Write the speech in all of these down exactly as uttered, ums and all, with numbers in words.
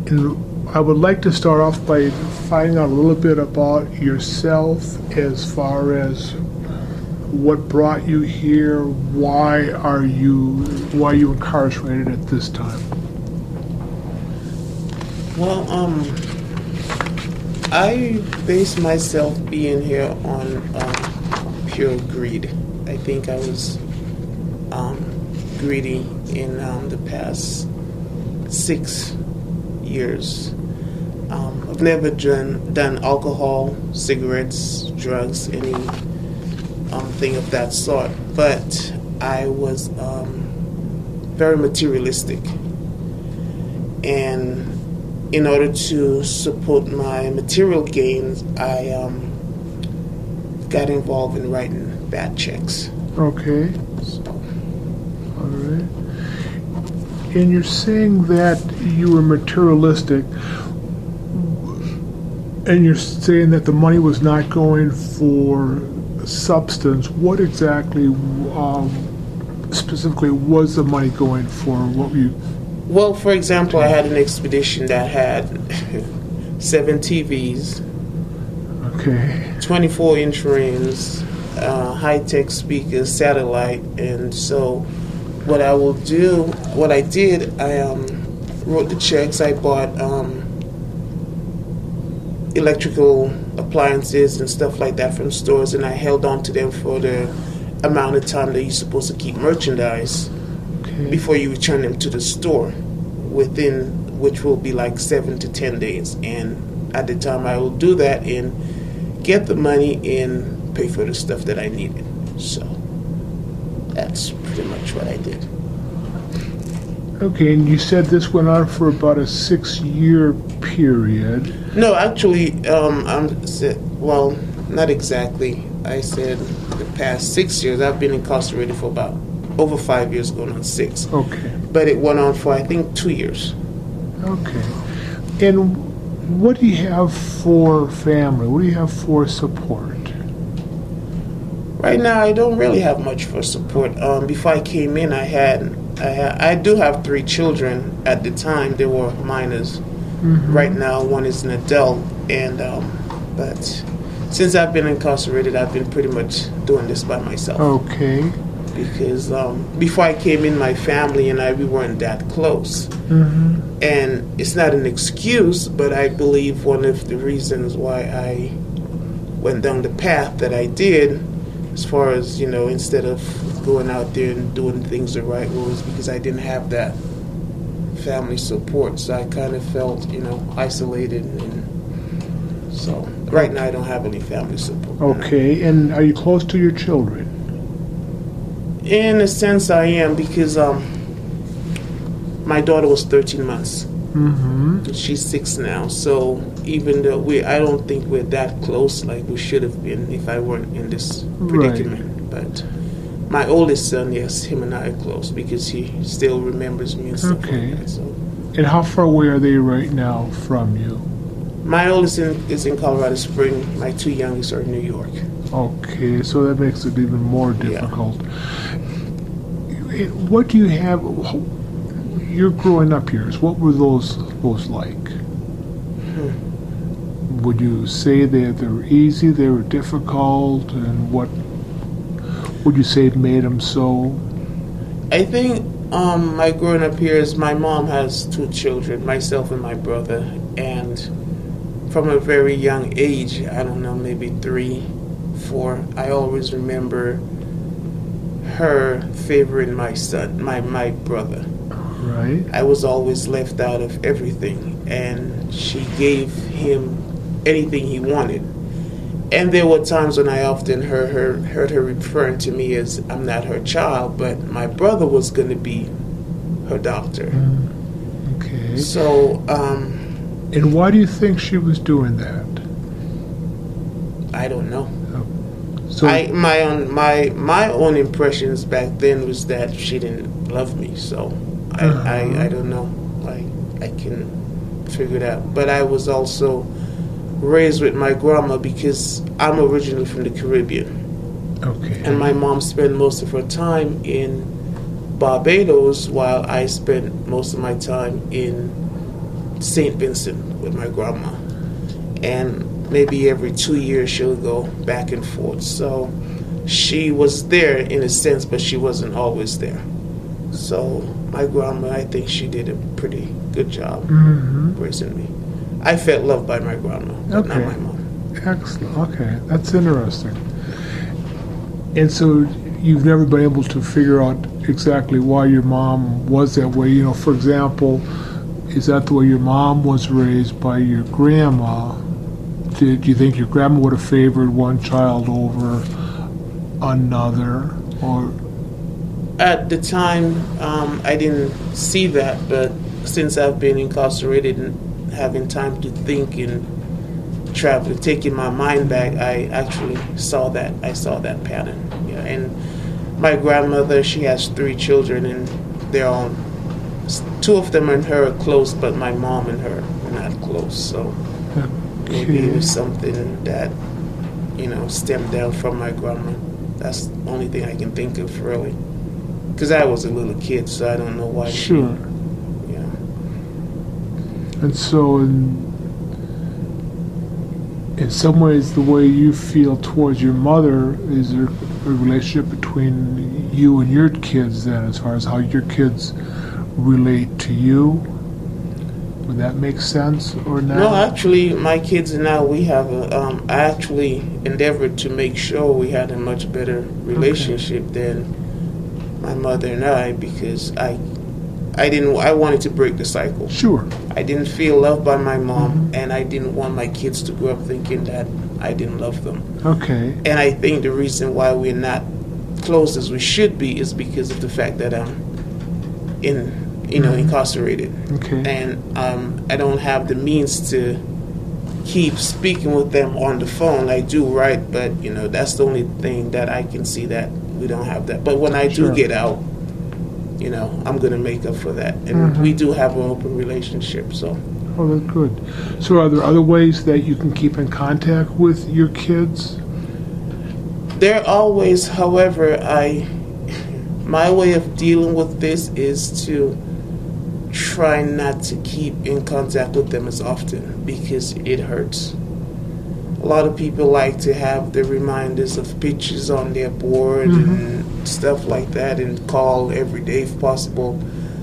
And I would like to start off by finding out a little bit about yourself as far as what brought you here, why are you, why are you incarcerated at this time? Well, um, I base myself being here on um, pure greed. I think I was um, greedy in um, the past six years. Um, I've never done, done alcohol, cigarettes, drugs, any um, thing of that sort. But I was um, very materialistic. And in order to support my material gains, I um, got involved in writing bad checks. Okay. So, All right. And you're saying that you were materialistic, and you're saying that the money was not going for substance. What exactly, um, specifically, was the money going for? What were you? well, for example, I had an expedition that had seven T Vs, Okay. twenty-four inch rims, uh, high-tech speakers, satellite, and so what I will do, what I did, I um, wrote the checks. I bought um, electrical appliances and stuff like that from stores, and I held on to them for the amount of time that you're supposed to keep merchandise Okay. before you return them to the store, within which will be like seven to ten days. And at the time, I will do that and get the money and pay for the stuff that I needed. So that's pretty much what I did. Okay, and you said this went on for about a six-year period. No, actually, um, I'm sa- well, not exactly. I said the past six years. I've been incarcerated for about over five years, going on six. Okay. But it went on for, I think, two years. Okay. And what do you have for family? What do you have for support? Right now, I don't really have much for support. Um, before I came in, I had, I had, I do have three children. At the time, they were minors. Mm-hmm. Right now, one is an adult, and um, but since I've been incarcerated, I've been pretty much doing this by myself. Okay. Because um, before I came in, my family and I, we weren't that close. Mm-hmm. And it's not an excuse, but I believe one of the reasons why I went down the path that I did, as far as, you know, instead of going out there and doing things the right way, was because I didn't have that family support. So I kind of felt, you know, isolated. And so right now I don't have any family support. Okay, and are you close to your children? In a sense, I am, because um, my daughter was thirteen months. Mm-hmm. She's six now. So even though we, I don't think we're that close like we should have been if I weren't in this predicament. Right. But my oldest son, yes, him and I are close because he still remembers me and stuff Okay. like that. So And how far away are they right now from you? my oldest in, is in Colorado Springs. My two youngest are in New York. Okay, so that makes it even more difficult. What do you have? Your growing up years, what were those those like? Hmm. Would you say that they were easy, they were difficult, and what would you say made them so? I think um, my growing up years, my mom has two children, myself and my brother, and from a very young age, I don't know, maybe three, four, I always remember her favoring my son, my, my brother. Right. I was always left out of everything, and she gave him anything he wanted. And there were times when I often heard her, heard her referring to me as I'm not her child, but my brother was going to be her doctor. Mm, okay. So, um, and why do you think she was doing that? I don't know. So I my own my my own impressions back then was that she didn't love me. So I Uh-huh. I, I don't know. I I can figure it out. But I was also raised with my grandma because I'm originally from the Caribbean, okay. and my mom spent most of her time in Barbados while I spent most of my time in Saint Vincent with my grandma. And maybe every two years she'll go back and forth. So she was there in a sense, but she wasn't always there. So my grandma, I think she did a pretty good job Mm-hmm. raising me. I felt loved by my grandma, but not Okay. my mom. Excellent. Okay, that's interesting. And so you've never been able to figure out exactly why your mom was that way. You know, for example, is that the way your mom was raised by your grandma? Did you think your grandma would have favored one child over another, or? At the time, um, I didn't see that, but since I've been incarcerated and having time to think and travel, taking my mind back, I actually saw that. I saw that pattern. Yeah, and my grandmother, she has three children, and they're all two of them and her are close, but my mom and her are not close. So maybe it was something that, you know, stemmed down from my grandma. That's the only thing I can think of, really. Because I was a little kid, so I don't know why. Sure. She, yeah. And so, in, in some ways, the way you feel towards your mother, is there a relationship between you and your kids then, as far as how your kids relate to you? Would that make sense or not? No, actually, my kids and I, we have a, um, I actually endeavored to make sure we had a much better relationship okay. than my mother and I, because I I didn't, I wanted to break the cycle. Sure. I didn't feel loved by my mom, mm-hmm. and I didn't want my kids to grow up thinking that I didn't love them. Okay. And I think the reason why we're not close as we should be is because of the fact that I'm in, you know, mm-hmm. incarcerated. Okay. And um, I don't have the means to keep speaking with them on the phone. I do write, but, you know, that's the only thing that I can see that we don't have that. But when I Sure. do get out, you know, I'm going to make up for that. And mm-hmm. we do have an open relationship, so. Oh, that's good. So are there other ways that you can keep in contact with your kids? There are always, however, I, my way of dealing with this is to try not to keep in contact with them as often, because it hurts. A lot of people like to have the reminders of pictures on their board mm-hmm. and stuff like that, and call every day if possible.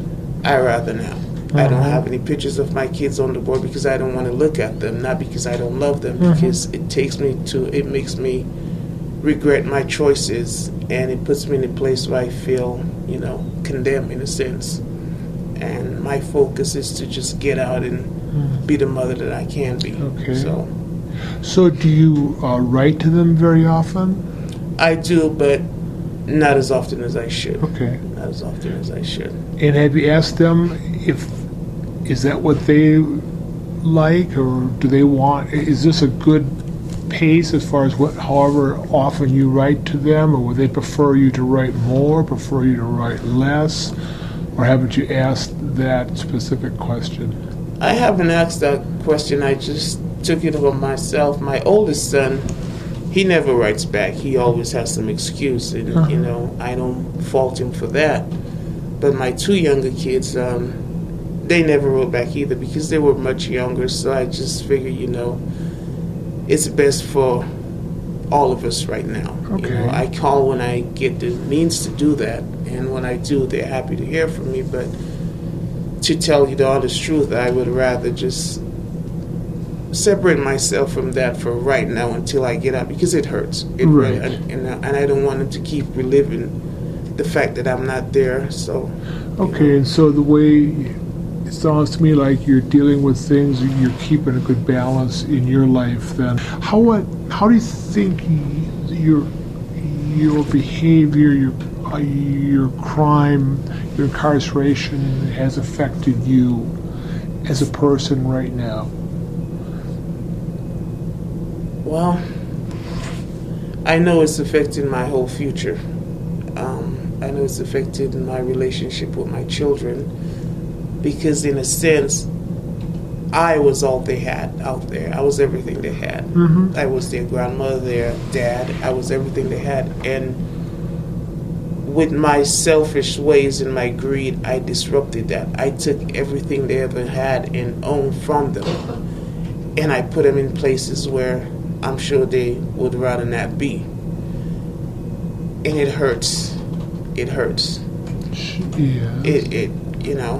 I rather not. Mm-hmm. I don't have any pictures of my kids on the board because I don't want to look at them, not because I don't love them, mm-hmm. because it takes me to, it makes me regret my choices, and it puts me in a place where I feel, you know, condemned in a sense. And my focus is to just get out and mm-hmm. be the mother that I can be. Okay. So. So do you uh, write to them very often? I do, but not as often as I should. Okay. Not as often as I should. And have you asked them if, is that what they like, or do they want, is this a good pace as far as what, however often you write to them, or would they prefer you to write more, prefer you to write less, or haven't you asked that specific question? I haven't asked that question. I just took it upon myself. My oldest son, he never writes back. He always has some excuse, and uh-huh. you know, I don't fault him for that. But my two younger kids, um, they never wrote back either because they were much younger. So I just figured, you know, it's best for all of us right now. Okay. You know, I call when I get the means to do that, and when I do, they're happy to hear from me. But to tell you the honest truth, I would rather just separate myself from that for right now until I get out, because it hurts. It right. really, and, and, and I don't want them to keep reliving the fact that I'm not there. So. Okay, know. and so the way it sounds to me like you're dealing with things, you're keeping a good balance in your life. Then, how what? How do you think your your behavior, your uh, your crime, your incarceration has affected you as a person right now? Well, I know it's affecting my whole future. Um, I know it's affecting my relationship with my children, because in a sense, I was all they had out there. I was everything they had. Mm-hmm. I was their grandmother, their dad. I was everything they had. And with my selfish ways and my greed, I disrupted that. I took everything they ever had and owned from them, and I put them in places where I'm sure they would rather not be. And it hurts. It hurts. Yeah. It, it, you know.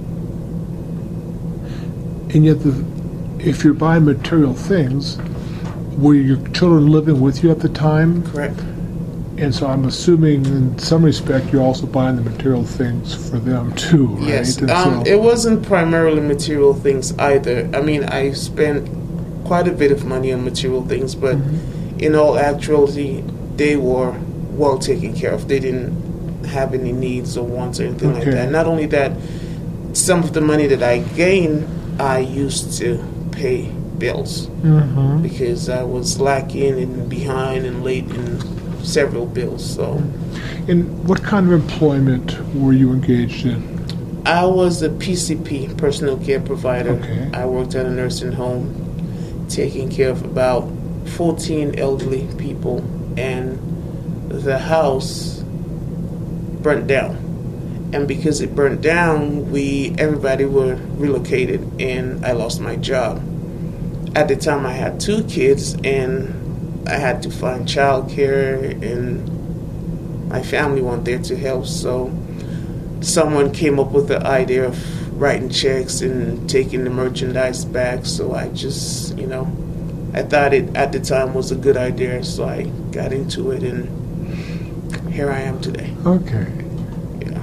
And yet, the, if you're buying material things, were your children living with you at the time? Correct. And so I'm assuming, in some respect, you're also buying the material things for them too, right? Yes. And Um, so- it wasn't primarily material things either. I mean, I spent quite a bit of money on material things, but Mhm. in all actuality, they were well taken care of. They didn't have any needs or wants or anything like Okay. that. Not only that, some of the money that I gained, I used to pay bills Mhm. because I was lacking and behind and late in several bills. So And what kind of employment were you engaged in? I was a P C P, personal care provider. Okay. I worked at a nursing home, taking care of about fourteen elderly people, and the house burnt down. And because it burnt down, we everybody were relocated, and I lost my job. At the time, I had two kids, and I had to find childcare, and my family weren't there to help. So someone came up with the idea of writing checks and taking the merchandise back. So I just, you know, I thought it at the time was a good idea. So I got into it, and here I am today. Okay. Yeah.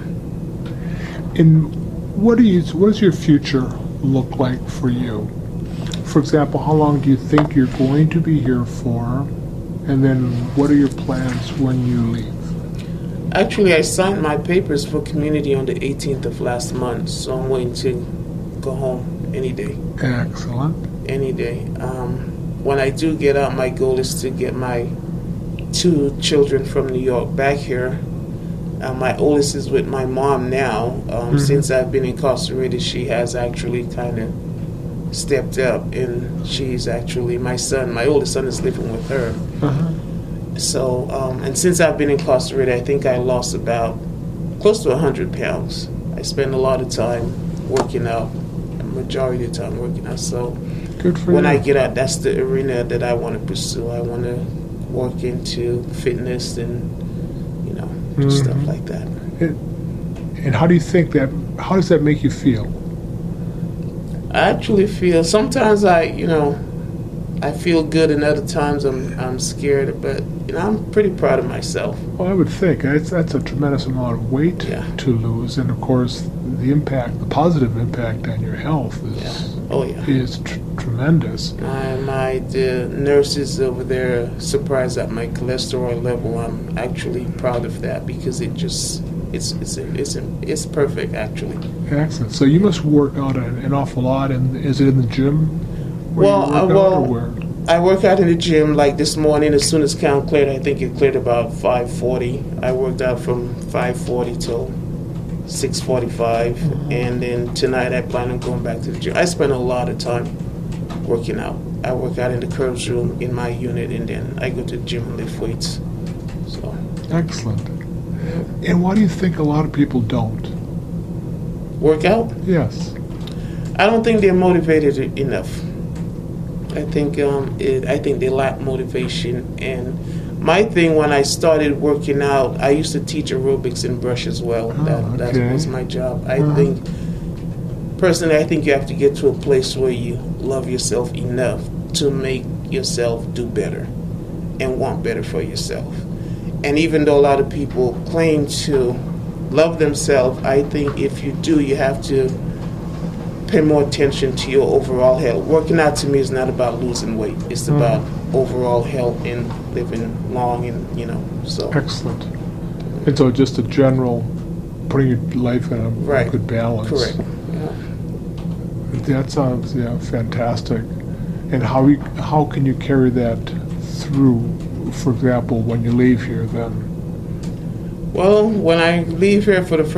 And what do you? What does your future look like for you? For example, how long do you think you're going to be here for? And then what are your plans when you leave? Actually, I signed my papers for community on the eighteenth of last month, so I'm waiting to go home any day. Excellent. Any day. Um, when I do get out, my goal is to get my two children from New York back here. Uh, my oldest is with my mom now. Um, Mhm. Since I've been incarcerated, she has actually kind of stepped up, and she's actually my son. My oldest son is living with her. Uh-huh. So, um, and since I've been incarcerated, I think I lost about close to one hundred pounds. I spend a lot of time working out, a majority of the time working out. So Good for when you. I get out, that's the arena that I want to pursue. I want to work into fitness and, you know, Mhm. stuff like that. And, and how do you think that? How does that make you feel? I actually feel sometimes I, you know, I feel good, and other times I'm I'm scared. But you know, I'm pretty proud of myself. Well, I would think that's, that's a tremendous amount of weight Yeah. to lose, and of course, the impact, the positive impact on your health is Yeah. Oh yeah. is tr- tremendous. My my the nurses over there are surprised at my cholesterol level. I'm actually proud of that because it just it's it's it's it's perfect actually. Excellent. So you must work out an, an awful lot, and is it in the gym? Where Well, you work uh, out, well, or where? I work out in the gym like this morning. As soon as count cleared, I think it cleared about five forty. I worked out from five forty till six forty-five, Mhm. and then tonight I plan on going back to the gym. I spend a lot of time working out. I work out in the curves room in my unit, and then I go to the gym and lift weights. So Excellent. And why do you think a lot of people don't? work out. Yes. I don't think they're motivated enough. I think um, it, I think they lack motivation. And my thing when I started working out, I used to teach aerobics and brush as well. Oh, that that okay. was my job. I Uh-huh. think personally, I think you have to get to a place where you love yourself enough to make yourself do better and want better for yourself. And even though a lot of people claim to love themselves, I think if you do, you have to pay more attention to your overall health. Working out to me is not about losing weight. It's Mhm. about overall health and living long, and you know. So Excellent. And so just a general putting your life in a Right. good balance. correct. Yeah. That sounds yeah fantastic. And how you, how can you carry that through? For example, when you leave here, then Well, when I leave here for the